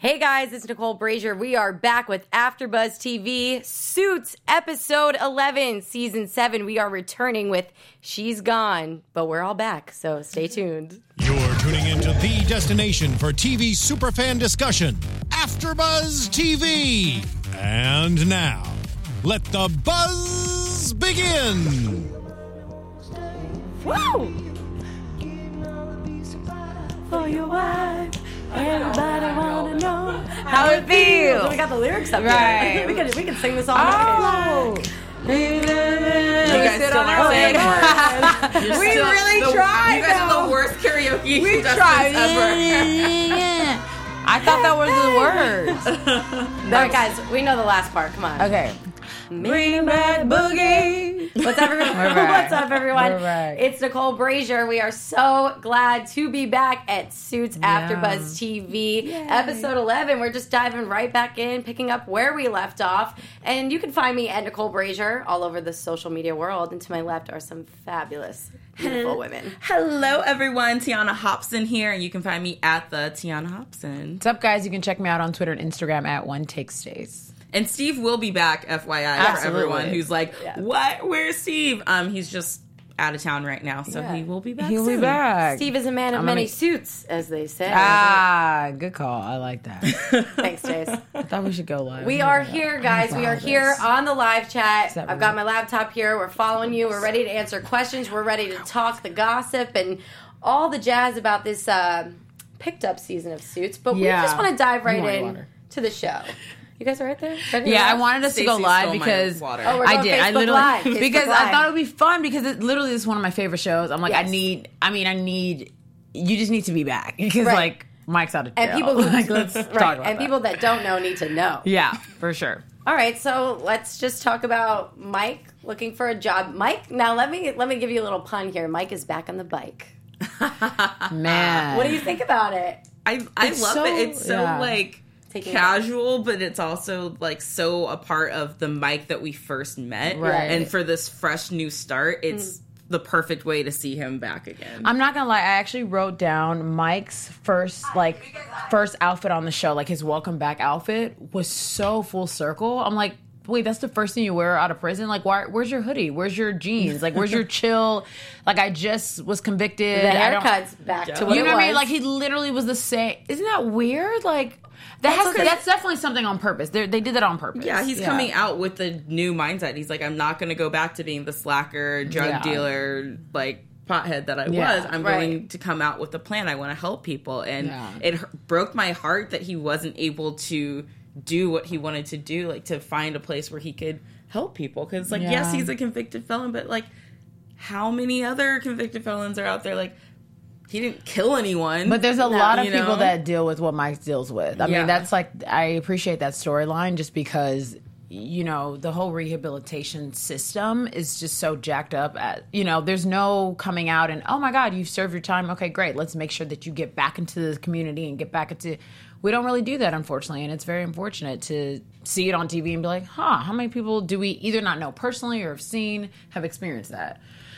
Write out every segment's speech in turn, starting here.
Hey guys, it's Nicole Brazier. We are back with AfterBuzz TV, Suits, episode 11, season 7. We are returning with She's Gone, but we're all back, so stay tuned. You're tuning into the destination for TV superfan discussion, AfterBuzz TV. And now, let the buzz begin. Woo! For your wife. Everybody wanna know how it feels. We got the lyrics up right. Here. We can sing this all night. You guys still aren't saying words. We really tried. You guys are the worst karaoke We contestants tried. ever. I thought that was the words. All right, guys, we know the last part. Come on. Okay. Bring back boogie. What's up, everyone? What's up, everyone? We're back. It's Nicole Brazier. We are so glad to be back at Suits AfterBuzz TV, episode 11. We're just diving right back in, picking up where we left off. And you can find me at Nicole Brazier all over the social media world. And to my left are some fabulous, beautiful women. Hello, everyone. Tiana Hobson here, and you can find me at the Tiana Hobson. What's up, guys? You can check me out on Twitter and Instagram at OneTakeStays. And Steve will be back, FYI, Absolutely. for everyone who's like, what? Where's Steve? He's just out of town right now, so he will be back He'll soon. be back. Steve is a man of many suits, as they say. Good call. I like that. Thanks, Chase. I thought we should go live. We are here, guys. We are here on the live chat. that I've got my laptop here. We're following you. We're ready to answer questions. We're ready to talk the gossip and all the jazz about this picked up season of Suits. But we just want to dive right in to the show. You guys are right there? Ready I to wanted us to go Stacey live stole my because water. Oh, we're I going did. I Facebook literally Live. Facebook because Live. I thought it would be fun because it literally is one of my favorite shows. I'm like, Yes. I need. You just need to be back because Right. like Mike's out of jail. And people who, like, let's talk about and that. people that don't know need to know. Yeah, for sure. All right, so let's just talk about Mike looking for a job. Mike, now let me give you a little pun here. Mike is back on the bike. Man, What do you think about it? I love so- it. It's so, yeah. like, Taking casual, but it's also, like, so a part of the Mike that we first met. Right. And for this fresh new start, it's the perfect way to see him back again. I'm not gonna lie. I actually wrote down Mike's first outfit on the show, like his welcome back outfit was so full circle. I'm like, wait, that's the first thing you wear out of prison? Like, where's your hoodie? Where's your jeans? Like, where's your chill? Like, I just was convicted. The I don't- haircut's back to what You it know what I mean? was. Like, he literally was the same. Isn't that weird? Like, that's definitely something on purpose. They did that on purpose. Yeah, he's coming out with the new mindset. He's like, I'm not going to go back to being the slacker, drug dealer, like, pothead that I was. I'm going to come out with a plan. I want to help people. And it broke my heart that he wasn't able to do what he wanted to do, like, to find a place where he could help people. Because, like, yes, he's a convicted felon, but, like, how many other convicted felons are out there? Like, he didn't kill anyone. But there's a lot of you people know? that deal with what Mike deals with. I mean, that's like, I appreciate that storyline just because, you know, the whole rehabilitation system is just so jacked up at, you know, there's no coming out and, oh my God, you've served your time. Okay, great. Let's make sure that you get back into the community and get back into, we don't really do that, unfortunately. And it's very unfortunate to see it on TV and be like, how many people do we either not know personally or have seen, have experienced that?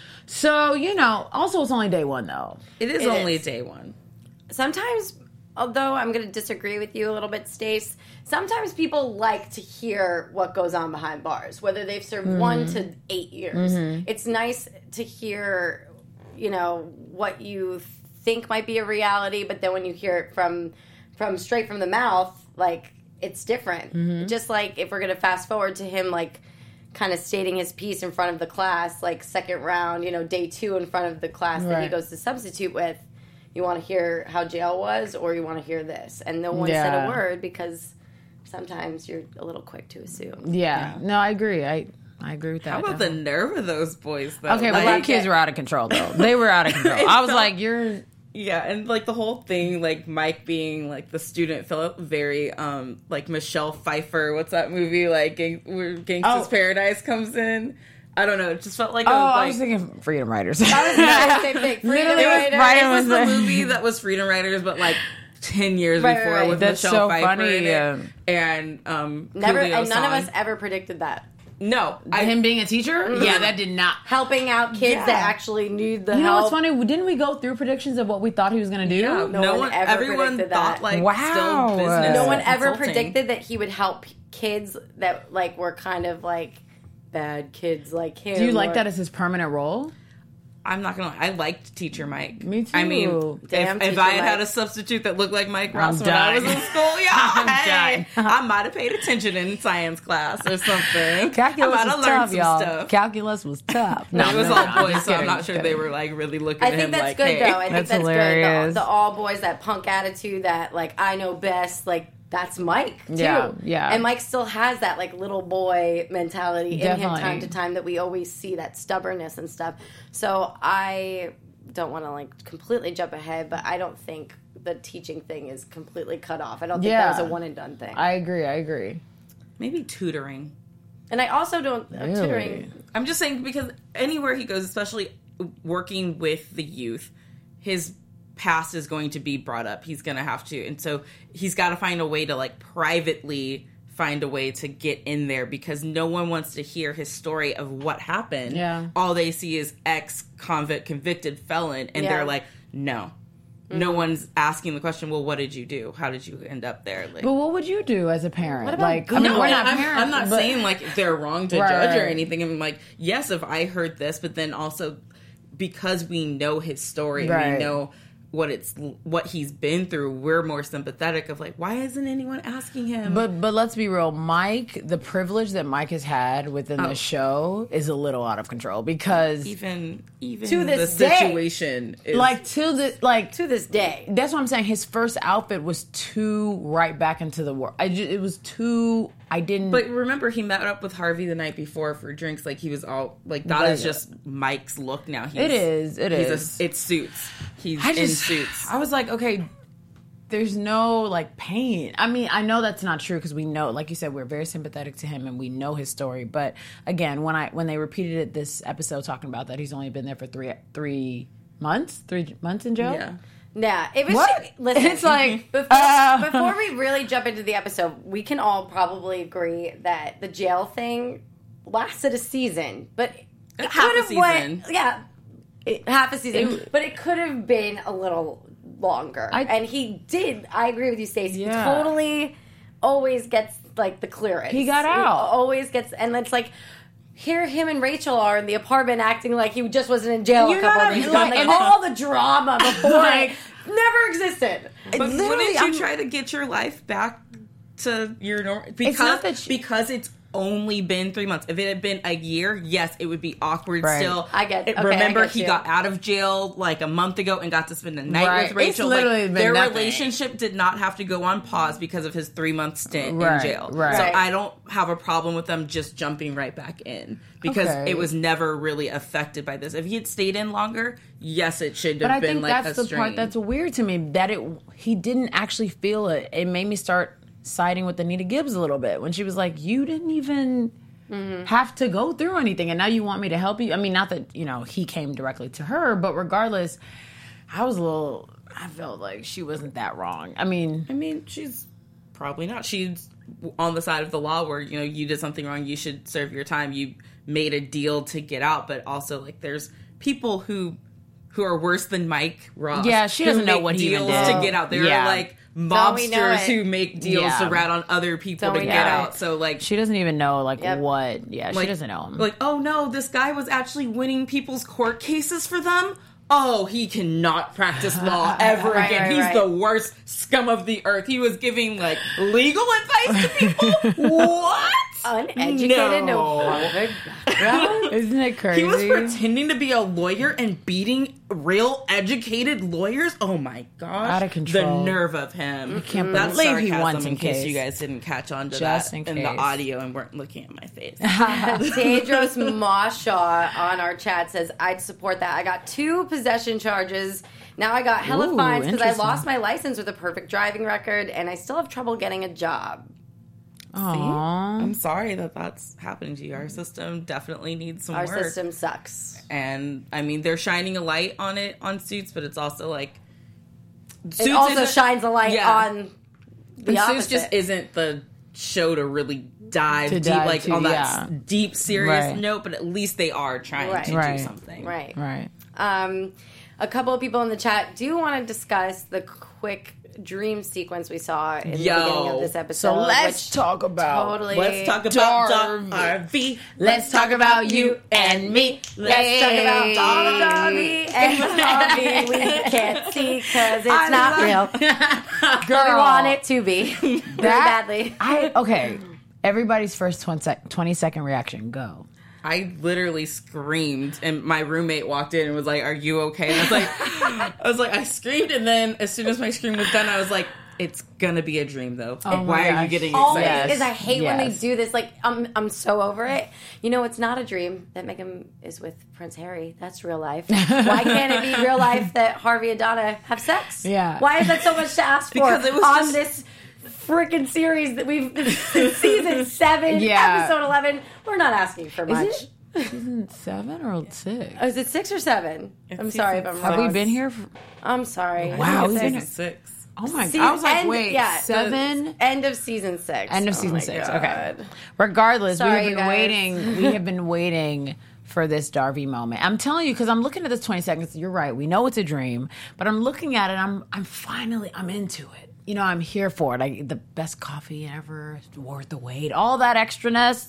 So, you know, also it's only day one though. It is only day one. Sometimes, although I'm going to disagree with you a little bit, Stace, sometimes people like to hear what goes on behind bars, whether they've served 1 to 8 years. It's nice to hear, you know, what you think might be a reality, but then when you hear it from straight from the mouth, like, it's different. Just like if we're going to fast forward to him, like, kind of stating his piece in front of the class, like second round, you know, day 2 in front of the class that he goes to substitute with. You want to hear how jail was, or you want to hear this? And no one said a word because sometimes you're a little quick to assume. Yeah. No, I agree. I agree with that. How about the nerve of those boys, though? Okay, but like, the kids were out of control, though. They were out of control. I was like, you're... Yeah, and, like, the whole thing, like, Mike being, like, the student felt very, like, Michelle Pfeiffer. What's that movie, like, where Gangsta's Paradise comes in? I don't know. It just felt like I was thinking Freedom Riders. That was the same thing. Freedom Riders. It was the movie that was Freedom Riders, but, like, 10 years before with That's Michelle so Pfeiffer funny. in it. And Never, Coolio and none of song. us ever predicted that. No. Him being a teacher? Yeah, that did not. Helping out kids that actually need the help. You know what's funny? Didn't we go through predictions of what we thought he was going to do? Yeah, no one ever everyone predicted thought, that. still business. No one ever predicted that he would help kids that, were kind of, bad kids like him. Do you like that as his permanent role? I'm not gonna lie. I liked Teacher Mike. Me too. I mean, if I had a substitute that looked like Mike Ross when I was in school, I might have paid attention in science class or something. Calculus I might have was learned tough, some y'all. stuff. Calculus was tough. No, it was all boys, so I'm not sure they were really looking at him like, good, hey. though. I think That's that's hilarious. good. The all boys, that punk attitude, that I know best, that's Mike, too. Yeah. And Mike still has that, little boy mentality in him time to time that we always see, that stubbornness and stuff. So I don't want to, completely jump ahead, but I don't think the teaching thing is completely cut off. I don't think that was a one-and-done thing. I agree. Maybe tutoring. And I also don't... Really? Tutoring... I'm just saying, because anywhere he goes, especially working with the youth, his past is going to be brought up. He's going to have to. And so he's got to find a way to privately find a way to get in there, because no one wants to hear his story of what happened. Yeah. All they see is ex-convict, convicted felon. And they're like, no. Mm-hmm. No one's asking the question, well, what did you do? How did you end up there? But what would you do as a parent? What about we're not I'm parents. I'm not saying they're wrong to judge or anything. I'm yes, if I heard this, but then also because we know his story and we know what he's been through, we're more sympathetic of why isn't anyone asking him? But let's be real, Mike, the privilege that Mike has had within the show is a little out of control, because even to this the situation is to this day. That's what I'm saying. His first outfit was too right back into the world. It was too. I didn't. But remember, he met up with Harvey the night before for drinks. He was all that is just Mike's look now. It is. It's suits. He's in suits. I was like, okay, there's no pain. I mean, I know that's not true, because we know, like you said, we're very sympathetic to him and we know his story. But again, when they repeated it this episode, talking about that he's only been there for 3 months in jail. Yeah. Yeah, it was. What? Listen, it's before we really jump into the episode, we can all probably agree that the jail thing lasted a season, but it half a season. Half a season, but it could have been a little longer. And he did. I agree with you, Stacey. He totally always gets the clearance. He got out. He always gets, and it's here him and Rachel are in the apartment acting like he just wasn't in jail a couple of weeks ago. And all the drama before never existed. But wouldn't you try to get your life back to your normal? Because it's only been 3 months. If it had been a year, yes, it would be awkward still. Remember, he got out of jail a month ago and got to spend the night with Rachel. Their relationship did not have to go on pause because of his 3-month stint in jail. So I don't have a problem with them just jumping right back in, because it was never really affected by this. If he had stayed in longer, yes, it should have been But I think that's the part that's weird to me, that he didn't actually feel it. It made me start siding with Anita Gibbs a little bit when she was like, you didn't even have to go through anything, and now you want me to help you. I mean, not that he came directly to her, but regardless, I felt like she wasn't that wrong. I mean she's probably not. She's on the side of the law where you did something wrong, you should serve your time, you made a deal to get out. But also there's people who are worse than Mike Ross. Yeah, she doesn't know what he even did to get out. They're mobsters who make deals to rat on other people to get out. So she doesn't even know what. Yeah, she doesn't know him. Oh no, this guy was actually winning people's court cases for them. Oh, he cannot practice law ever again. He's the worst scum of the earth. He was giving legal advice to people. What? Uneducated, no Harvard background. Isn't it crazy? He was pretending to be a lawyer and beating real educated lawyers. Oh my gosh! Out of control. The nerve of him. I can't believe he won. In case you guys didn't catch on to that in the audio and weren't looking at my face. Tedros Moshaw on our chat says, "I'd support that. I got 2 possession charges. Now I got hella fines because I lost my license with a perfect driving record, and I still have trouble getting a job." I'm sorry that's happening to you. Our system definitely needs some work. Our system sucks. And, they're shining a light on it on Suits, but it's also Suits also shines a light on the opposite. Suits just isn't the show to really dive deep, like on that deep, serious note, but at least they are trying to do something. Right. A couple of people in the chat do want to discuss the quick dream sequence we saw in the beginning of this episode. So let's talk about Darby. Let's talk about you and me. Let's talk about Darby and Harvey. We can't see because it's not real. Girl, we want it to be very badly. Okay, everybody's first 20-second reaction. Go. I literally screamed, and my roommate walked in and was like, "Are you okay?" And I was like, I screamed, and then as soon as my scream was done, I was like, "It's gonna be a dream, though. Why are you getting excited?" Always, because I hate when they do this. Like, I'm so over it. You know, it's not a dream that Meghan is with Prince Harry. That's real life. Why can't it be real life that Harvey and Donna have sex? Yeah. Why is that so much to ask for Because it was on this freaking series that we've season 7, episode 11? We're not asking for much. Is it season 7 or 6? Oh, is it 6 or 7? I'm sorry if I'm wrong. Have we been here? I'm sorry. Wow, we've been been 6. Oh my god! I was like, wait, 7? End of season 6. End of season 6. Okay. Regardless, Sorry, we have been waiting for this Darby moment. I'm telling you, because I'm looking at this 20 seconds. You're right. We know it's a dream, but I'm looking at it. I'm into it. You know, I'm here for it. The best coffee ever, worth the wait, all that extraness.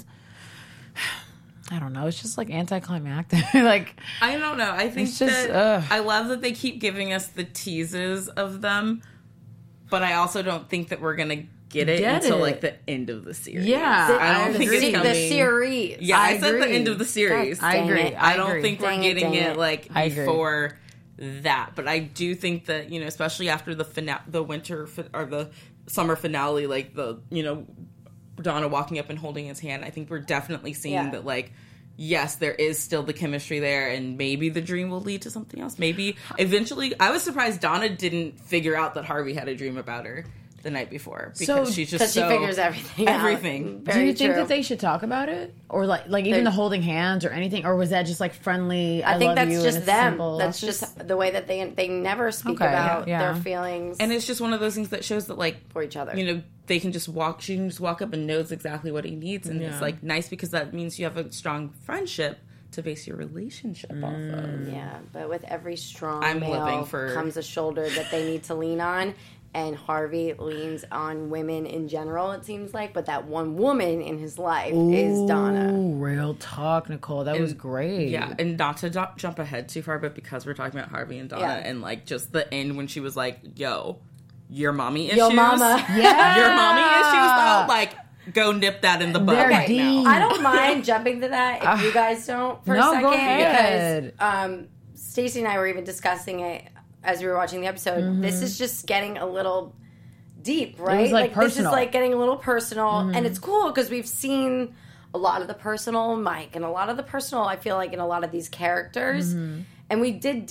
I don't know. It's just like anticlimactic. Like, I don't know. I think I love that they keep giving us the teases of them, but I also don't think that we're gonna get it until like the end of the series. Yeah, I don't think it's coming. The series. Yeah, I said the end of the series. I agree. I don't think we're getting it like before that, but I do think that, you know, especially after the winter or the summer finale, like the, you know, Donna walking up and holding his hand, I think we're definitely seeing that, like, yes, there is still the chemistry there, and maybe the dream will lead to something else. Maybe eventually. I was surprised Donna didn't figure out that Harvey had a dream about her the night before, because she's just she figures everything. Do you think that they should talk about it, or like even the holding hands or anything, or was that just like friendly? I think that's just them. That's just the way that they never speak about their feelings, and it's just one of those things that shows that, like, for each other, you know, they can just walk. She can just walk up and knows exactly what he needs, and it's like nice because that means you have a strong friendship to base your relationship off of. Yeah, but with every strong living male for comes a shoulder that they need to lean on. And Harvey leans on women in general, it seems like. But that one woman in his life is Donna. Real talk, Nicole. That was great. Yeah, and not to jump ahead too far, but because we're talking about Harvey and Donna, and, like, just the end when she was like, yo, your mommy issues? Yo, mama. Yeah. Your mommy issues, though? Like, go nip that in the bud right now. I don't mind jumping to that if you guys don't for a second. Go ahead. Because Stacey and I were even discussing it as we were watching the episode. This is just getting a little deep, right? It was like this is personal. like getting a little personal, and it's cool because we've seen a lot of the personal Mike and a lot of the personal, I feel like, in a lot of these characters. And we did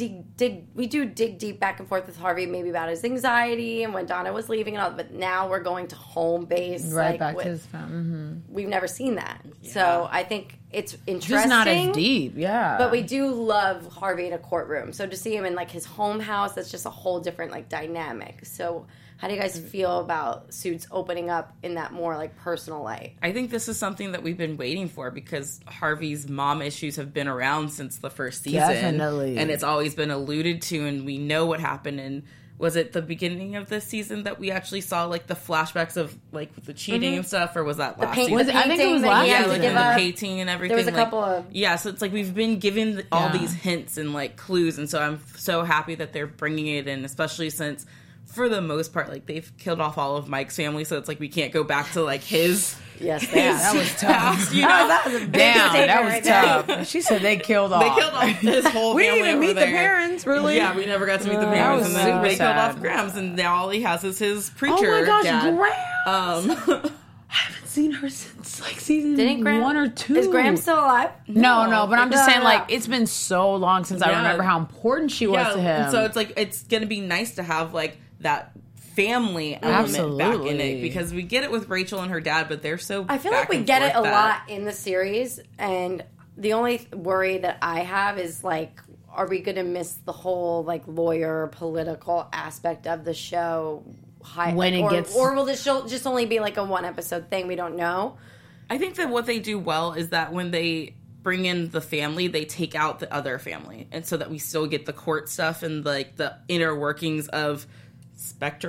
dig deep back and forth with Harvey, maybe about his anxiety and when Donna was leaving and all. But now we're going to home base, right, like, back to his family. We've never seen that, so I think it's interesting. Just not as deep, But we do love Harvey in a courtroom, so to see him in, like, his home house, that's just a whole different, like, dynamic. So how do you guys feel about Suits opening up in that more, like, personal light? I think this is something that we've been waiting for because Harvey's mom issues have been around since the first season. Definitely. And it's always been alluded to, and we know what happened. And was it the beginning of this season that we actually saw, like, the flashbacks of, like, the cheating and stuff, or was that last season? I think it was last season. season. Yeah, like, the painting and everything. There was a couple of... Yeah, so it's like we've been given all these hints and, like, clues, and so I'm so happy that they're bringing it in, especially since... for the most part, like, they've killed off all of Mike's family, so it's like we can't go back to, like, his. Yes, that was tough. You know, that was a big statement. That was tough. She said they killed off. They killed off his whole we family. didn't even meet the parents, really. Yeah, we never got to meet the parents, and then they killed off Grams, and now all he has is his preacher. Oh my gosh, dad. Grams! I haven't seen her since, like, season 1 or 2. Is Graham still alive? No, but I'm just saying, like, it's been so long since I remember how important she was to him. So it's like, it's gonna be nice to have, like, that family element back in it, because we get it with Rachel and her dad, but they're so I feel like we get it a lot in the series, and the only worry that I have is, like, are we going to miss the whole, like, lawyer political aspect of the show high, when like, it gets, or will this show just only be like a 1 episode thing? We don't know. I think that what they do well is that when they bring in the family, they take out the other family, and so that we still get the court stuff and like the inner workings of Spectre,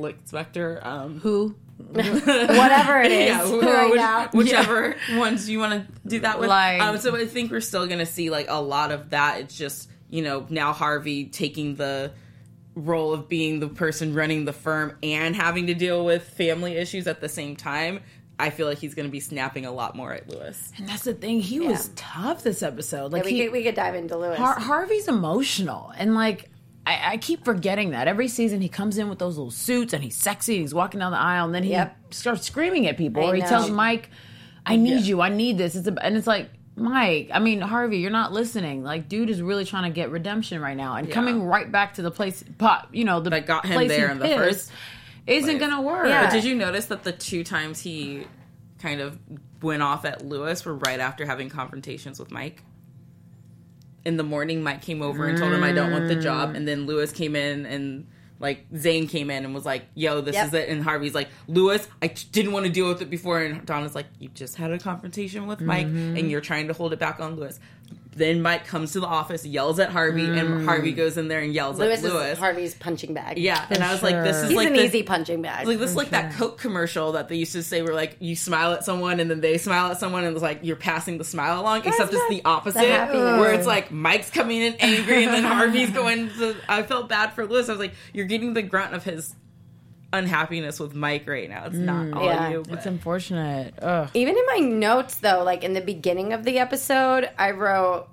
who. Whatever it is, whichever ones you want to do that with. So I think we're still going to see like a lot of that. It's just, you know, now Harvey taking the role of being the person running the firm and having to deal with family issues at the same time. I feel like he's going to be snapping a lot more at Lewis. And that's the thing. He was tough this episode. Like we could dive into Lewis. Harvey's emotional. And like, I keep forgetting that. Every season he comes in with those little suits and he's sexy. He's walking down the aisle and then he starts screaming at people. Or he tells Mike, I need you. I need this. And it's like, Mike, I mean, Harvey, you're not listening. Like, dude is really trying to get redemption right now. And coming right back to the place, that got him there in the first isn't going to work. Yeah. But did you notice that the 2 times he kind of went off at Lewis were right after having confrontations with Mike? In the morning, Mike came over and told him, I don't want the job. And then Lewis came in and, like, Zane came in and was like, yo, this is it. And Harvey's like, Lewis, I didn't want to deal with it before. And Donna's like, you just had a confrontation with Mike and you're trying to hold it back on Lewis. Then Mike comes to the office, yells at Harvey, and Harvey goes in there and yells at Lewis. Is Harvey's punching bag. Yeah, and I was like, this is He's like an easy punching bag. Like this is like that Coke commercial that they used to say where like you smile at someone and then they smile at someone and it's like you're passing the smile along, except it's the opposite, where it's like Mike's coming in angry and then Harvey's going to, I felt bad for Lewis. I was like, you're getting the grunt of his unhappiness with Mike right now. It's not all you. But. It's unfortunate. Ugh. Even in my notes, though, like in the beginning of the episode, I wrote,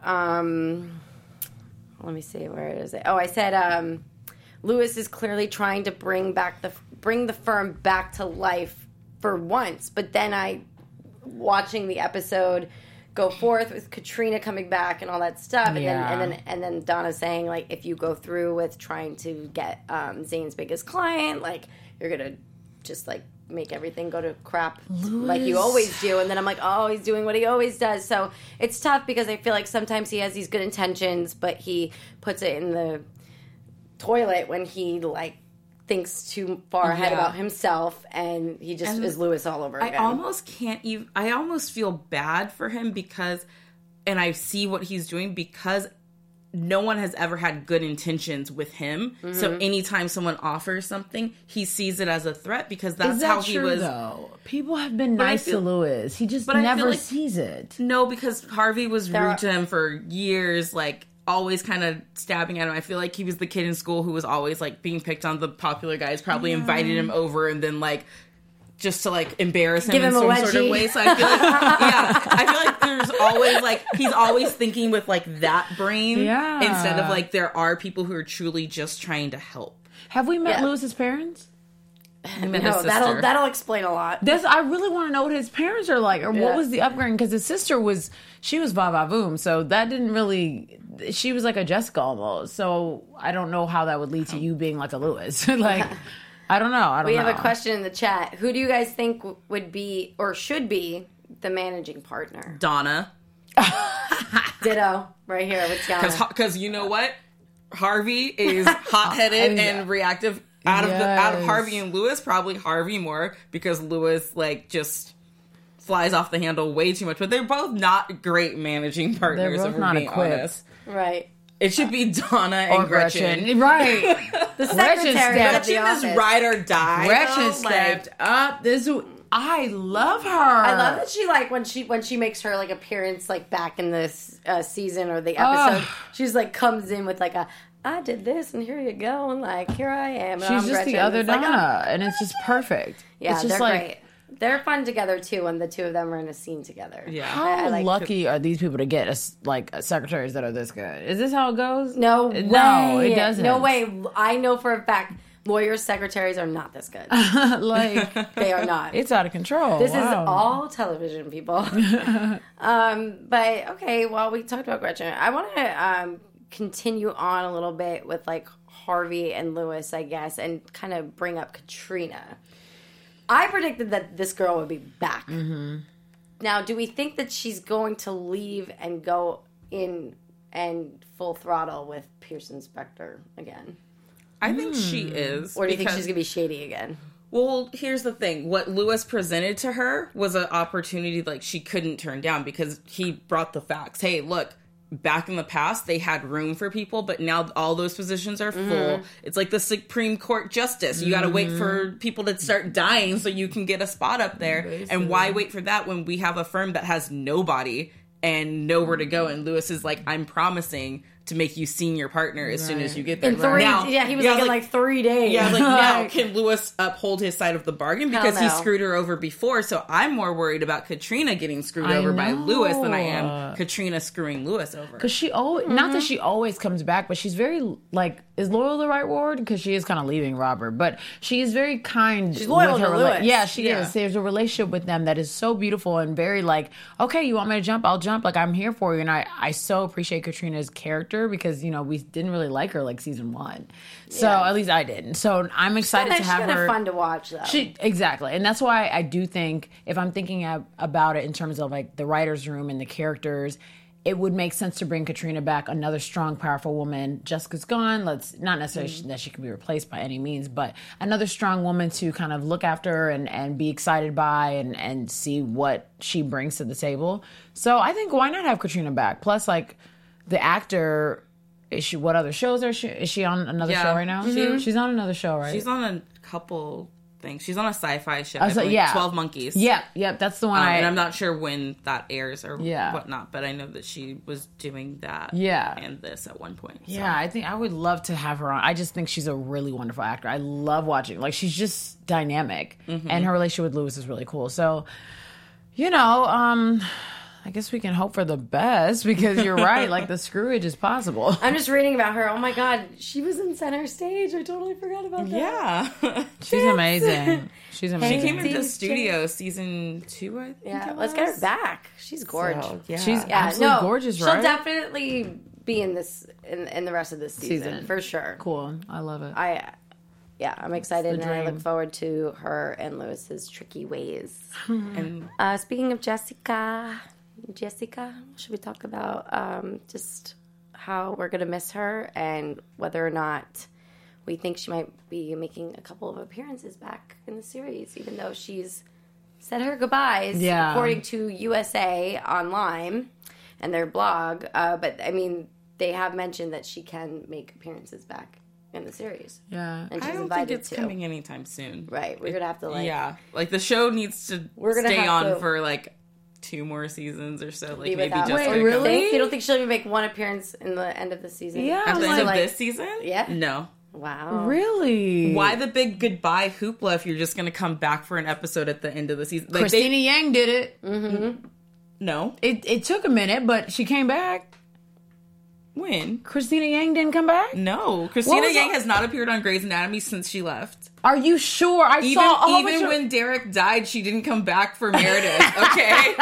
let me see, where is it? Oh, I said, Lewis is clearly trying to bring the firm back to life for once. But then watching the episode go forth with Katrina coming back and all that stuff, and then Donna saying, like, if you go through with trying to get Zane's biggest client, like, you're gonna just like make everything go to crap like you always do. And then I'm like, oh, he's doing what he always does. So it's tough because I feel like sometimes he has these good intentions, but he puts it in the toilet when he like thinks too far ahead about himself, and he just is Lewis all over again. I almost feel bad for him because, and I see what he's doing because no one has ever had good intentions with him. Mm-hmm. So anytime someone offers something, he sees it as a threat because that's how he was. Though? People have been nice to Lewis. He just never sees it. No, because Harvey was rude to him for years, like always kind of stabbing at him. I feel like he was the kid in school who was always like being picked on. The popular guys probably invited him over and then like just to like embarrass him in some sort of way. So I feel like, I feel like there's always like, he's always thinking with like that brain instead of like there are people who are truly just trying to help. Have we met Lewis's parents? No, that'll explain a lot. I really want to know what his parents are like, or what was the upbringing, because his sister was va-va-voom, so that didn't really, she was like a Jessica almost, so I don't know how that would lead to you being like a Lewis. Like, I don't know. We have a question in the chat. Who do you guys think would be or should be the managing partner? Donna. Ditto. Right here with Donna. Because you know what? Harvey is hot-headed and reactive. Out of Harvey and Lewis, probably Harvey more, because Lewis like just flies off the handle way too much. But they're both not great managing partners. They're both not equipped. Honest. Right. It should be Donna and Gretchen. Right. The secretary Gretchen is ride or die. Gretchen stepped up. I love her. I love that she like when she makes her like appearance like back in this season or the episode. She's like comes in with like I did this and here you go and like here I am. And she's I'm just Gretchen. the other Donna, like, and it's just perfect. Yeah, it's just they're great. They're fun together too when the two of them are in a scene together. Yeah, how lucky are these people to get secretaries that are this good? Is this how it goes? No way. No, it doesn't. No way. I know for a fact lawyers' secretaries are not this good. Like they are not. It's out of control. This is all television, people. But okay, well, we talked about Gretchen. I want to continue on a little bit with like Harvey and Lewis, I guess, and kind of bring up Katrina. I predicted that this girl would be back. Mm-hmm. Now, do we think that she's going to leave and go in and full throttle with Pearson Spector again? I think she is. Or do you think she's going to be shady again? Well, here's the thing. What Lewis presented to her was an opportunity like she couldn't turn down because he brought the facts. Hey, look, back in the past, they had room for people, but now all those positions are full. It's like the Supreme Court justice. You got to wait for people to start dying so you can get a spot up there. Basically. And why wait for that when we have a firm that has nobody and nowhere to go? And Lewis is like, I'm promising to make you senior partner as soon as you get there. In 3 now, he was in like 3 days. Yeah, like now can Lewis uphold his side of the bargain because he screwed her over before? So I'm more worried about Katrina getting screwed over by Lewis than I am Katrina screwing Lewis over. Because she always, not that she always comes back, but she's very like, is loyal the right word? Because she is kind of leaving Robert, but she is very kind. She's loyal to Lewis. Yeah, she is. There's a relationship with them that is so beautiful and very like, okay, you want me to jump? I'll jump. Like I'm here for you. And I so appreciate Katrina's character because, you know, we didn't really like her like season 1. So at least I didn't. So I'm excited to have her. She's kind of fun to watch though. Exactly. And that's why I do think if I'm thinking about it in terms of like the writer's room and the characters, it would make sense to bring Katrina back, another strong, powerful woman. Jessica's gone. Let's not necessarily that she can be replaced by any means, but another strong woman to kind of look after her and be excited by and see what she brings to the table. So I think why not have Katrina back? Plus, like the actor, what other shows is she on another show right now? She's on another show, right? She's on a couple things. She's on a sci-fi show. 12 Monkeys. Yep, that's the one. And I'm not sure when that airs or whatnot, but I know that she was doing that and this at one point. So. Yeah, I think I would love to have her on. I just think she's a really wonderful actor. I love watching. Like, she's just dynamic. And her relationship with Lewis is really cool. So, you know, I guess we can hope for the best because you're right. Like the screwage is possible. I'm just reading about her. Oh my God, she was in Center Stage. I totally forgot about that. Yeah, she's amazing. She's amazing. She came into studio season 2. I think. Yeah, let's get her back. She's gorgeous. So, she's absolutely gorgeous. Right? She'll definitely be in this in the rest of this season for sure. Cool. I love it. I'm excited and I look forward to her and Lewis's tricky ways. And speaking of Jessica, should we talk about just how we're going to miss her and whether or not we think she might be making a couple of appearances back in the series, even though she's said her goodbyes, according to USA Online and their blog. But, I mean, they have mentioned that she can make appearances back in the series. Yeah. And she's I don't invited think it's to. coming anytime soon. Right. We're going to have to, like... Yeah. Like, the show needs to stay on for, like... 2 more seasons or so, like maybe just. Wait, really? You don't think she'll even make one appearance in the end of the season? Yeah, at the end of this season. Yeah. No. Wow. Really? Why the big goodbye hoopla if you're just going to come back for an episode at the end of the season? Like Christina Yang did it. Mm-hmm. No, it took a minute, but she came back. When? Christina Yang didn't come back? No, Christina Yang has not appeared on Grey's Anatomy since she left. Are you sure? Even when Derek died, she didn't come back for Meredith. Okay,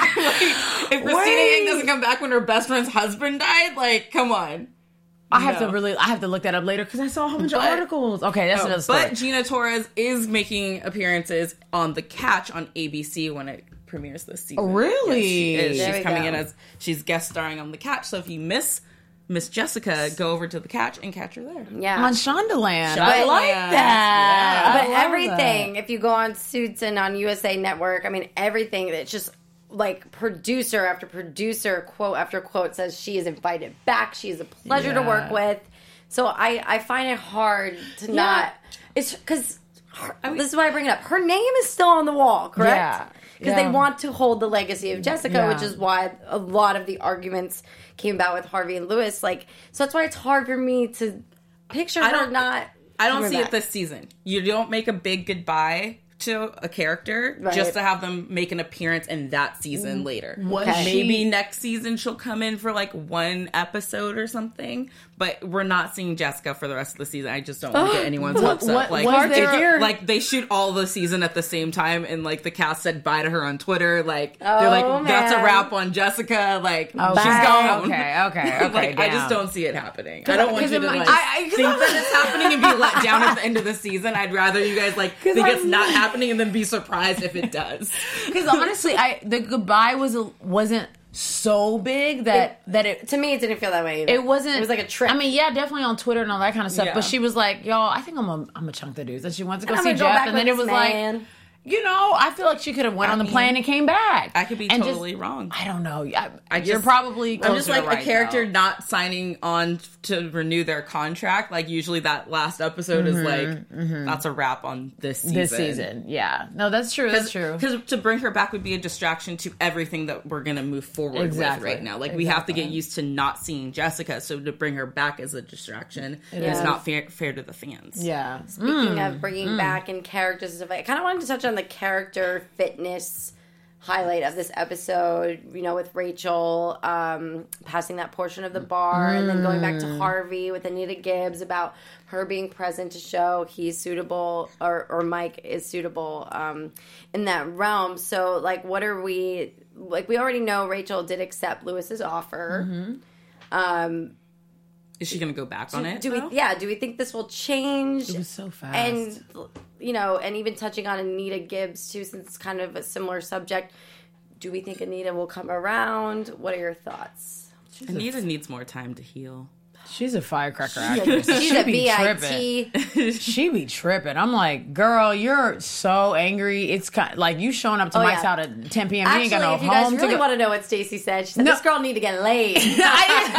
if Christina Yang doesn't come back when her best friend's husband died, like, come on. I have to look that up later because I saw a whole bunch of articles. Okay, that's another story. But Gina Torres is making appearances on The Catch on ABC when it premieres this season. Oh, really? Yes, she is. She's coming in as she's guest starring on The Catch. So if you miss Miss Jessica, go over to The Catch and catch her there. Yeah. On Shondaland. I like that. Yeah. But everything, if you go on Suits and on USA Network, I mean, everything that's just like producer after producer, quote after quote says she is invited back. She is a pleasure to work with. So I find it hard to not. It's because this is why I bring it up. Her name is still on the wall, correct? Yeah. Because they want to hold the legacy of Jessica, which is why a lot of the arguments came about with Harvey and Lewis. Like, so that's why it's hard for me to picture her not. I don't see it this season. You don't make a big goodbye to a character just to have them make an appearance in that season later. Maybe next season she'll come in for like 1 episode or something, but we're not seeing Jessica for the rest of the season. I just don't want to get anyone's hopes up. Like they shoot all the season at the same time, and like the cast said bye to her on Twitter. Like they're like, that's a wrap on Jessica. Like she's gone. Okay. Like, I just don't see it happening. I don't want you to think that it's happening and be let down at the end of the season. I'd rather you guys like think it's not happening and then be surprised if it does. Because honestly, the goodbye wasn't so big that it to me it didn't feel that way either. It wasn't. It was like a trick. I mean, yeah, definitely on Twitter and all that kind of stuff. Yeah. But she was like, "Y'all, I think I'm a chunk the dudes." And she wants to go I'm see gonna go Jeff, back and then with it was this man. like, you know, I feel like she could have went on the plane and came back. I could be and totally wrong. I don't know. You're probably. I'm just like right, a character though. not signing on to renew their contract. Like usually that last episode is like that's a wrap on this season. This season, yeah. No, that's true. That's true. Because to bring her back would be a distraction to everything that we're going to move forward with right now. Like we have to get used to not seeing Jessica, so to bring her back as a distraction is not fair to the fans. Yeah. Speaking of bringing back in characters, I kind of wanted to touch on the character fitness highlight of this episode, you know, with Rachel passing that portion of the bar and then going back to Harvey with Anita Gibbs about her being present to show he's suitable or Mike is suitable in that realm. So, like, what are we... Like, we already know Rachel did accept Lewis's offer. Is she going to go back on it? Do we think this will change? It was so fast. And, you know, and even touching on Anita Gibbs, too, since it's kind of a similar subject, do we think Anita will come around? What are your thoughts? Anita needs more time to heal. She's a firecracker actress. She's a BIT. She be tripping. I'm like, girl, you're so angry. It's kind of, like you showing up to Mike's house at 10 p.m. Actually, you ain't got no if you guys home really to go. want to know what Stacey said, she said, this girl need to get laid. This girl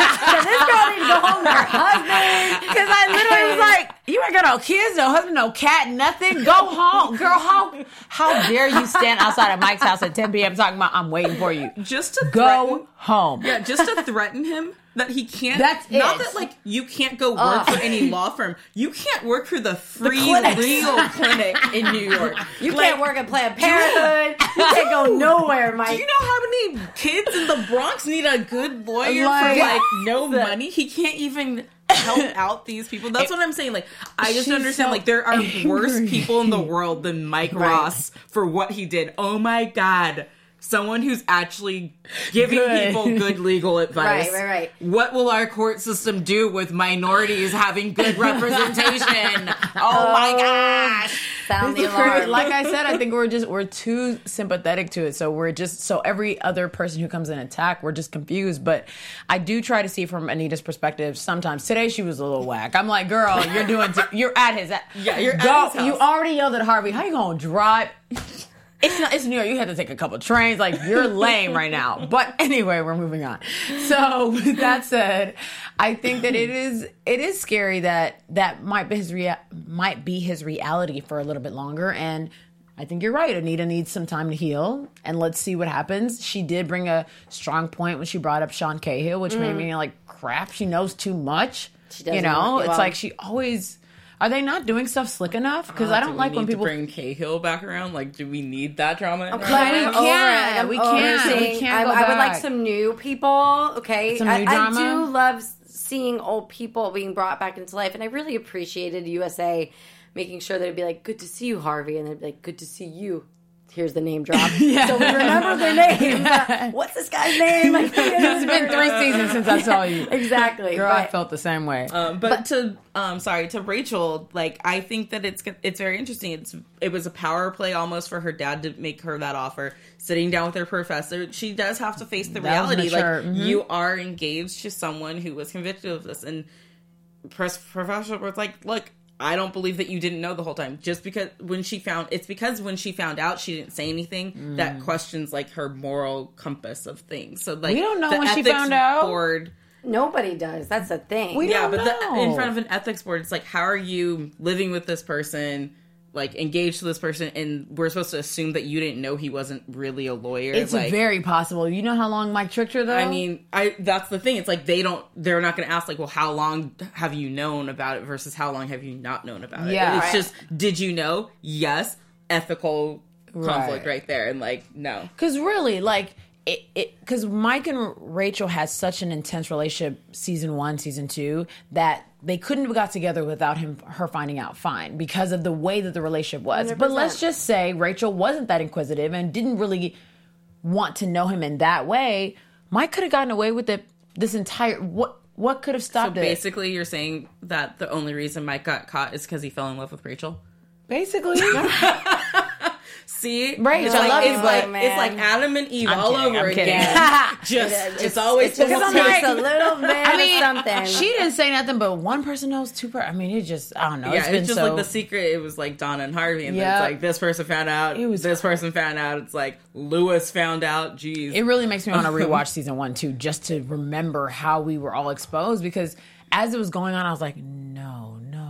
I need to go home to her husband. Because I literally was like, you ain't got no kids, no husband, no cat, nothing. Go home. Girl, how dare you stand outside of Mike's house at 10 p.m. talking about, I'm waiting for you. Just to Go home. Yeah, just to threaten him that he can't. That's not it. that like you can't go work for any law firm. You can't work for the free clinics. legal clinic in New York. You can't work at Planned Parenthood. You can't go nowhere, Mike. Do you know how many kids in the Bronx need a good lawyer Like- for like no money? He can't even help out these people. That's what I'm saying. Like, I just She's understand. so Like, there are worse angry. people in the world than Mike Ross for what he did. Oh my God. Someone who's actually giving people good legal advice. Right. What will our court system do with minorities having good representation? Oh my gosh. Sound the alarm. Like I said, I think we're too sympathetic to it. So every other person who comes in attack, we're just confused. But I do try to see from Anita's perspective sometimes. Today she was a little whack. I'm like, girl, you're at his at his house. You already yelled at Harvey. How you gonna drive? It's New York. You had to take a couple trains. Like, you're lame right now. But anyway, we're moving on. So with that said, I think that it is scary that might be his reality for a little bit longer. And I think you're right. Anita needs some time to heal, and let's see what happens. She did bring a strong point when she brought up Sean Cahill, which made me like, crap. She knows too much. She doesn't. You know, it's Well, like she always. Are they not doing stuff slick enough? Because I don't like when people bring Cahill back around. Like, do we need that drama? I'm kind of over it. We can't go I would like back. some new people. Okay, Some new drama? I do love seeing old people being brought back into life, and I really appreciated USA making sure that it'd be like, "Good to see you, Harvey," and they'd be like, "Good to see you." Here's the name drop. So we remember their names. What's this guy's name? It's been 3 seasons since I saw you. Exactly. Girl, I felt the same way. But to Rachel, like, I think that it's very interesting. It was a power play almost for her dad to make her that offer. Sitting down with her professor, she does have to face the reality. Like, you are engaged to someone who was convicted of this, and professor was like, "Look, I don't believe that you didn't know the whole time. Just because when she found out, she didn't say anything. That questions like her moral compass of things. So like, we don't know the when she ethics found out. Board, Nobody does. That's the thing. We don't know. But in front of an ethics board, it's like, how are you living with this person? Like, engaged to this person, and we're supposed to assume that you didn't know he wasn't really a lawyer. It's like, very possible. You know how long Mike tricked her, though? I mean, that's the thing. It's like they're not going to ask, like, well, how long have you known about it versus how long have you not known about it? Yeah. It's just, did you know? Yes. Ethical conflict right there. And, like, no. Because really, like, because Mike and Rachel had such an intense relationship, season 1, season 2, that they couldn't have got together without her finding out fine because of the way that the relationship was. 100%. But let's just say Rachel wasn't that inquisitive and didn't really want to know him in that way. Mike could have gotten away with it this entire... What could have stopped it? Basically, you're saying that the only reason Mike got caught is because he fell in love with Rachel? Basically. See, Rach, I love you, but it's like Adam and Eve all over again. It's always just a little bit of something. She didn't say nothing, but one person knows, two person. I mean, it just, I don't know. Yeah, it's just like the secret. It was like Donna and Harvey, and then it's like this person found out. This person found out. It's like Lewis found out. Jeez, it really makes me want to rewatch season 1 too, just to remember how we were all exposed. Because as it was going on, I was like, no,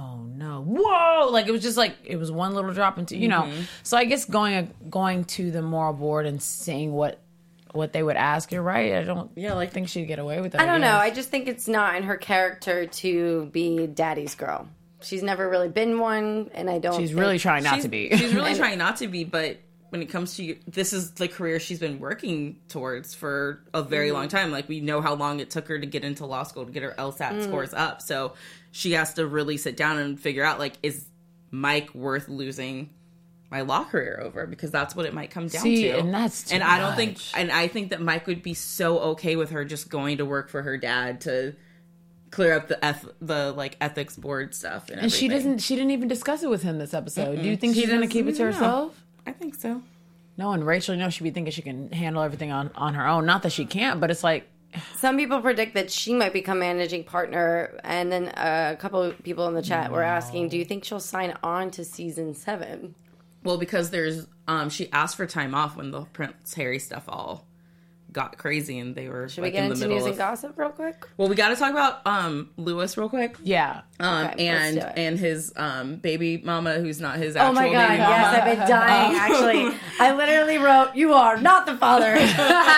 whoa! Like it was just like it was one little drop into, you know. So I guess going to the moral board and seeing what they would ask, you're right. I don't think she'd get away with it. I don't know. I just think it's not in her character to be daddy's girl. She's never really been one, and I don't. She's really trying not to be. She's really trying not to be, but when it comes to this is the career she's been working towards for a very long time. Like we know how long it took her to get into law school to get her LSAT scores up. So she has to really sit down and figure out, like, is Mike worth losing my law career over? Because that's what it might come down to. And that's too and I much. don't think, and I think that Mike would be so okay with her just going to work for her dad to clear up the like ethics board stuff and she didn't even discuss it with him this episode. Do you think she's gonna keep it to herself? I think so. No, and Rachel, she'd be thinking she can handle everything on her own. Not that she can't, but it's like some people predict that she might become managing partner, and then a couple of people in the chat were asking, do you think she'll sign on to season 7? Well, because there's she asked for time off when the Prince Harry stuff all got crazy, and they were. Should we get into news and gossip real quick? Well, we got to talk about Lewis real quick. Yeah. And his baby mama, who's not his actual baby mama. Yes, I've been dying. Actually, I literally wrote, "You are not the father." He's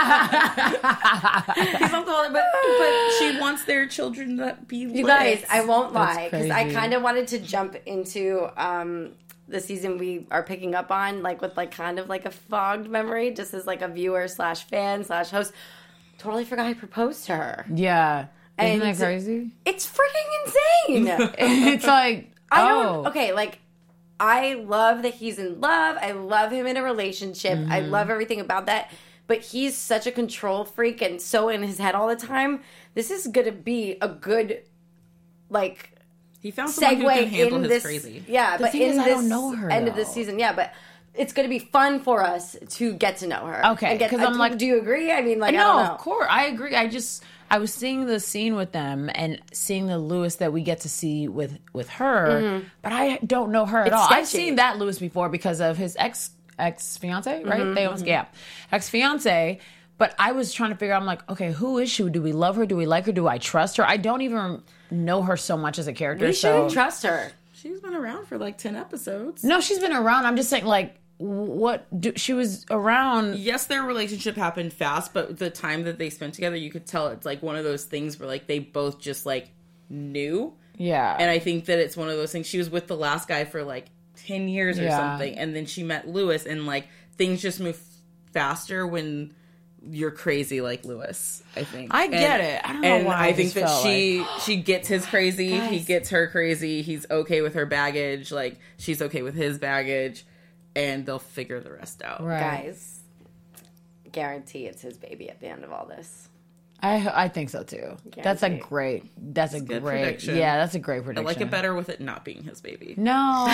not the father, but she wants their children to be. You guys, I won't lie, because I kind of wanted to jump into the season we are picking up on, like with like kind of like a fogged memory, just as like a viewer / fan / host. Totally forgot I proposed to her. Yeah. Isn't that crazy? It's freaking insane. It's like, like, I love that he's in love. I love him in a relationship. I love everything about that. But he's such a control freak and so in his head all the time. This is going to be a good, like, he found someone who can handle his crazy. Yeah, but in I don't know her, end of this season, but it's going to be fun for us to get to know her. Okay, because I'm like, do you agree? I mean, like, no, I don't know. Of course, I agree. I was seeing the scene with them and seeing the Lewis that we get to see with her, but I don't know her at all. Sketchy. I've seen that Lewis before because of his ex fiance, right? They almost ex fiance. But I was trying to figure out, I'm like, okay, who is she? Do we love her? Do we like her? Do I trust her? I don't even know her so much as a character. We shouldn't trust her. She's been around for like 10 episodes. No, she's been around. I'm just saying, like, she was around. Yes, their relationship happened fast, but the time that they spent together, you could tell it's like one of those things where like they both just like knew. Yeah. And I think that it's one of those things. She was with the last guy for like 10 years or something, and then she met Lewis, and like things just move faster when you're crazy like Lewis, I think. I get it. I don't know why. I think that she gets his crazy, he gets her crazy, he's okay with her baggage, like she's okay with his baggage, and they'll figure the rest out. Right. Guys, guarantee it's his baby at the end of all this. I think so too. Guarantee. That's a great prediction. Yeah, that's a great prediction. I like it better with it not being his baby. No,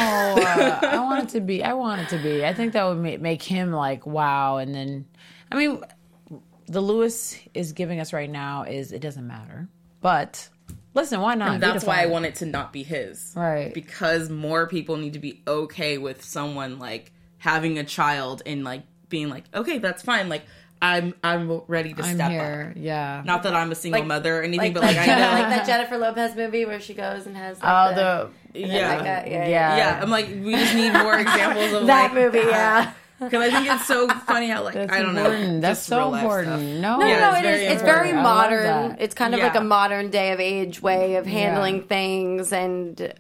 I want it to be. I think that would make him like, wow. And then, I mean, the Lewis is giving us right now is it doesn't matter. But listen, why not? And that's why I want it to not be his. Right. Because more people need to be okay with someone like having a child and like being like, okay, that's fine. Like I'm ready to step up. Yeah. Not that I'm a single mother or anything, but like I know like that Jennifer Lopez movie where she goes and has like yeah. I'm like, we just need more examples of that like, movie. Yeah. Because I think it's so funny how like That's I don't important. know. That's so important. No, It's very modern. It's kind of Yeah. like a modern day of age way of handling things, and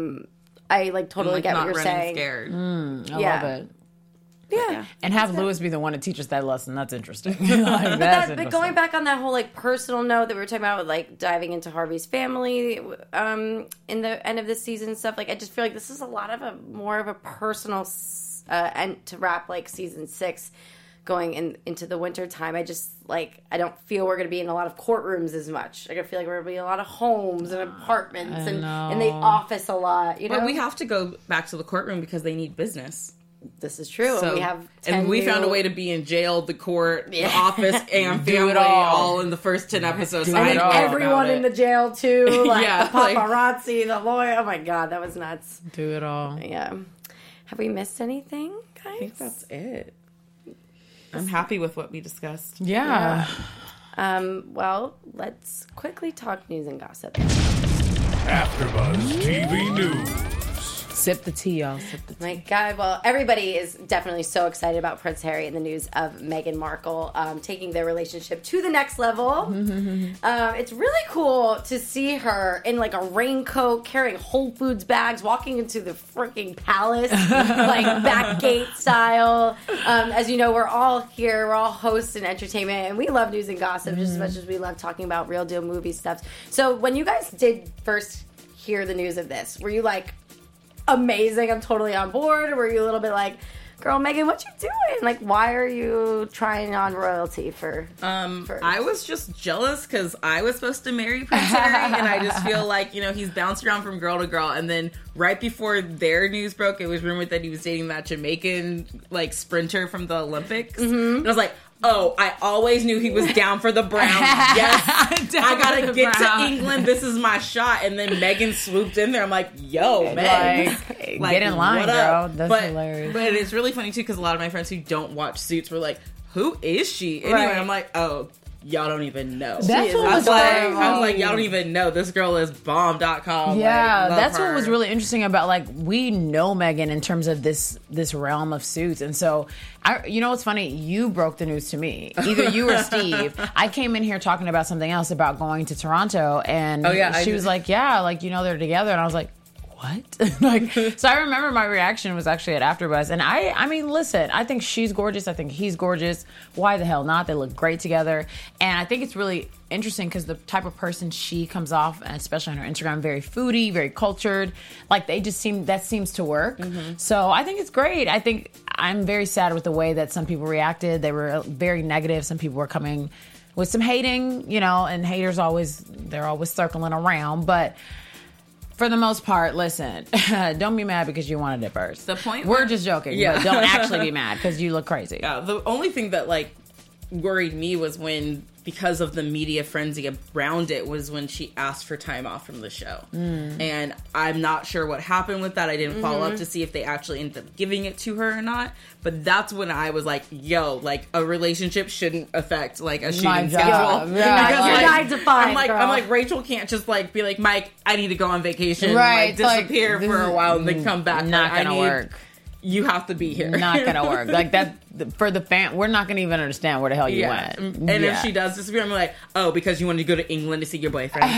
I like totally like get not what you're running saying. Scared. I love it. Yeah. And have Lewis be the one to teach us that lesson. That's interesting. But going back on that whole like personal note that we were talking about, like diving into Harvey's family in the end of this season and stuff, like I just feel like this is a lot of more of a personal end to wrap like season 6 going into the winter time. I just like I don't feel we're going to be in a lot of courtrooms as much. Like I feel like we're going to be in a lot of homes and apartments and in the office a lot. You know, But we have to go back to the courtroom because they need business. This is true. So, we have we found a way to be in jail, the court, the office, and family all in the first 10 episodes. And everyone in the jail too, like the paparazzi, the lawyer. Oh my god, that was nuts. Do it all. Yeah. Have we missed anything, guys? I think that's it. I'm happy with what we discussed. Yeah. Well, let's quickly talk news and gossip. AfterBuzz TV News. Sip the tea, y'all. Sip the tea. My God. Well, everybody is definitely so excited about Prince Harry and the news of Meghan Markle taking their relationship to the next level. It's really cool to see her in like a raincoat, carrying Whole Foods bags, walking into the freaking palace, like back gate style. As you know, we're all here. We're all hosts and entertainment, and we love news and gossip just as much as we love talking about real deal movie stuff. So when you guys did first hear the news of this, were you like, amazing, I'm totally on board? Or were you a little bit like, girl, Meghan, what you doing? Like, why are you trying on royalty for I was just jealous because I was supposed to marry Prince Harry, and I just feel like, he's bounced around from girl to girl, and then right before their news broke, it was rumored that he was dating that Jamaican, like, sprinter from the Olympics. And I was like, oh, I always knew he was down for the Browns. Yes, I gotta get to England. This is my shot. And then Meghan swooped in there. I'm like, yo, Meg. Like, get in line, girl. That's hilarious. But it's really funny, too, because a lot of my friends who don't watch Suits were like, who is she? Anyway, I'm like, oh, y'all don't even know. That's what was I was like, y'all don't even know. This girl is bomb.com. Yeah, like, that's her. what was really interesting about, like, we know Meghan in terms of this realm of Suits. And so, you know what's funny? You broke the news to me. Either you or Steve. I came in here talking about something else, about going to Toronto. And she was like, yeah, like, they're together. And I was like, what? Like, so I remember my reaction was actually at AfterBuzz, and I mean, listen, I think she's gorgeous. I think he's gorgeous. Why the hell not? They look great together, and I think it's really interesting because the type of person she comes off, and especially on her Instagram, very foodie, very cultured. Like, they just seems to work. So I think it's great. I think I'm very sad with the way that some people reacted. They were very negative. Some people were coming with some hating, and haters they're always circling around, but. For the most part, listen, don't be mad because you wanted it first. The point we're just joking, but don't actually be mad because you look crazy. Yeah, the only thing that like worried me was when, because of the media frenzy around it, was when she asked for time off from the show. And I'm not sure what happened with that. I didn't follow up to see if they actually ended up giving it to her or not. But that's when I was like, yo, like, a relationship shouldn't affect, like, a shooting schedule. Yeah. Because, like, 9 to 5, I'm like, Rachel can't just, like, be like, Mike, I need to go on vacation. Right. Like, disappear for a while and then come back. Not gonna work. You have to be here. Not gonna work. Like, that, for the fan, we're not gonna even understand where the hell you went. And if she does disappear, I'm like, oh, because you wanted to go to England to see your boyfriend.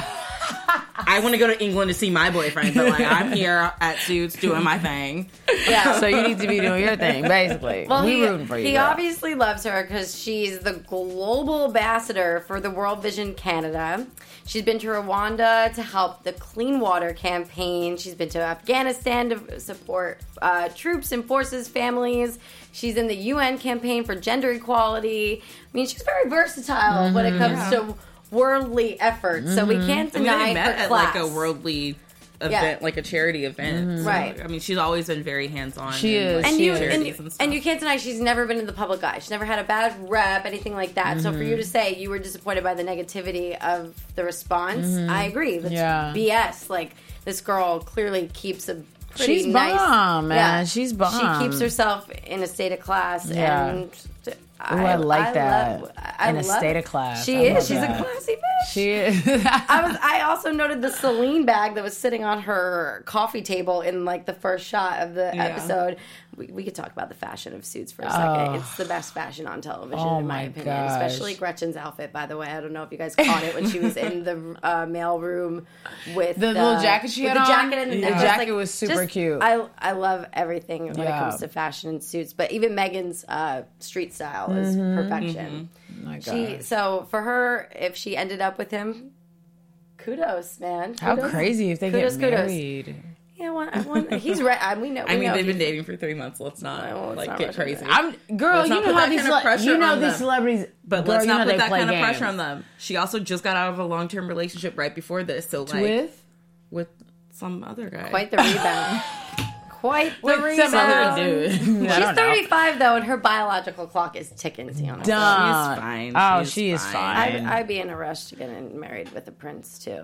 I want to go to England to see my boyfriend, but like, I'm here at Suits doing my thing. Yeah. So you need to be doing your thing, basically. Well, we're rooting for you. He obviously loves her because she's the global ambassador for the World Vision Canada. She's been to Rwanda to help the Clean Water campaign. She's been to Afghanistan to support troops and forces, families. She's in the UN campaign for gender equality. I mean, she's very versatile when it comes to worldly efforts. So we can't deny they met her at class. like a worldly event, like a charity event. So, right. I mean, she's always been very hands-on. She is. And you can't deny she's never been in the public eye. She's never had a bad rep, anything like that. So for you to say you were disappointed by the negativity of the response, I agree. That's BS. Like, this girl clearly keeps a pretty nice... bomb, man. She's bomb. She keeps herself in a state of class and... I like that. In a state of class. She is. She's a classy bitch. She is. I also noted the Celine bag that was sitting on her coffee table in like the first shot of the episode. We could talk about the fashion of Suits for a second. It's the best fashion on television, in my opinion. Gosh. Especially Gretchen's outfit, by the way. I don't know if you guys caught it when she was in the mail room with the little jacket she had on. The jacket and the jacket was super cute. I love everything when it comes to fashion and suits, but even Meghan's street style is perfection. My God. So for her, if she ended up with him, kudos, man. How crazy if they get married. Yeah, he's right. We know. They've been dating for 3 months. Let's not get crazy. Girl, you know how these celebrities. But let's not put that kind of pressure on them. She also just got out of a long-term relationship right before this. So like with some other guy. Quite the rebound. quite the reason. Some other dude. She's 35 though, and her biological clock is ticking. Tiana. She's fine. Oh, she is fine. I'd be in a rush to get married with a prince too.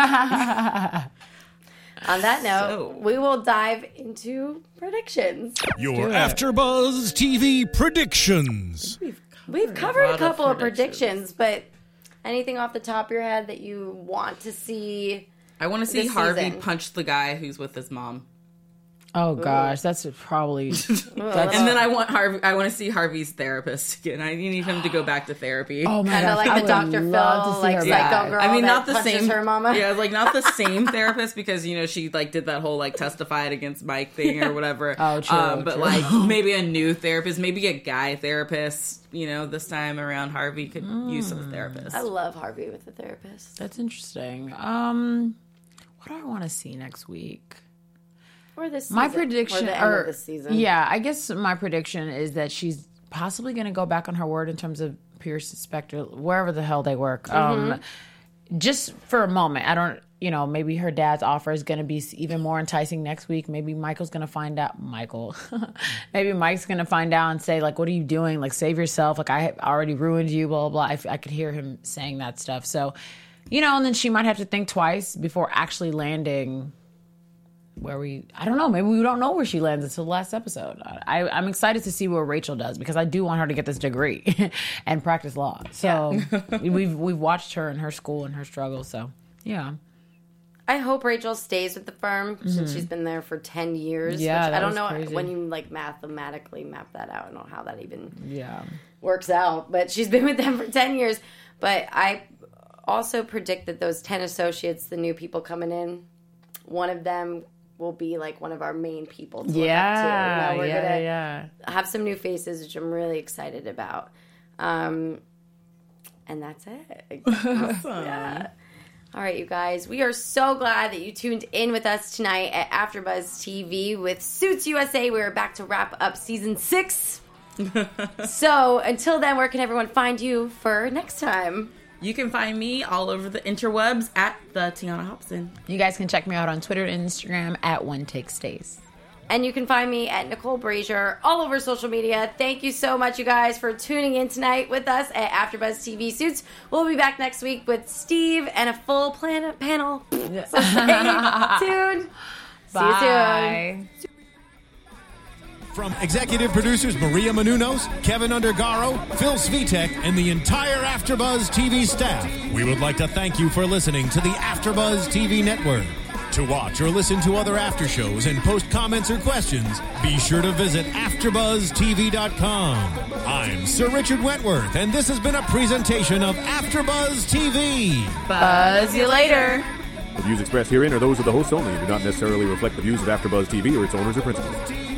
On that note, we will dive into predictions. Your AfterBuzz TV predictions. We've covered a couple of predictions, but anything off the top of your head that you want to see? I want to see Harvey punch the guy who's with his mom. Oh gosh, that's probably. And then I want to see Harvey's therapist again. I need him to go back to therapy. Oh my kind of like the Dr. Phil, like psycho girl. I mean, not that the same. Her mama. Yeah, like not the same therapist because she like did that whole like testified against Mike thing or whatever. Oh, true. But like maybe a new therapist, maybe a guy therapist. This time around, Harvey could use some therapist. I love Harvey with the therapist. That's interesting. What do I want to see next week? Or this season. My prediction, or the end of this season. Yeah, I guess my prediction is that she's possibly going to go back on her word in terms of Pierce, Spectre, wherever the hell they work. Just for a moment, I don't. Maybe her dad's offer is going to be even more enticing next week. Maybe Michael's going to find out. Maybe Mike's going to find out and say, like, what are you doing? Like, save yourself. Like, I already ruined you, blah, blah, blah. I could hear him saying that stuff. So, and then she might have to think twice before actually landing I don't know. Maybe we don't know where she lands until the last episode. I'm excited to see what Rachel does because I do want her to get this degree and practice law. So we've watched her in her school and her struggle. So, yeah. I hope Rachel stays with the firm since she's been there for 10 years. Yeah, I don't know crazy. when you like mathematically map that out. I don't know how that even works out. But she's been with them for 10 years. But I also predict that those 10 associates, the new people coming in, one of them will be like one of our main people to look up to. We're gonna have some new faces, which I'm really excited about. And that's it. Awesome. Yeah. All right, you guys. We are so glad that you tuned in with us tonight at AfterBuzz TV with Suits USA. We're back to wrap up season 6. So until then, where can everyone find you for next time? You can find me all over the interwebs at the Tiana Hobson. You guys can check me out on Twitter and Instagram at OneTakeStays. And you can find me at Nicole Brazier all over social media. Thank you so much, you guys, for tuning in tonight with us at AfterBuzz TV Suits. We'll be back next week with Steve and a full panel. So stay tuned. Bye. See you soon. From executive producers Maria Menounos, Kevin Undergaro, Phil Svitek, and the entire AfterBuzz TV staff, we would like to thank you for listening to the AfterBuzz TV network. To watch or listen to other after shows and post comments or questions, be sure to visit AfterBuzzTV.com. I'm Sir Richard Wentworth, and this has been a presentation of AfterBuzz TV. Buzz you later. The views expressed herein are those of the hosts only and do not necessarily reflect the views of AfterBuzz TV or its owners or principals.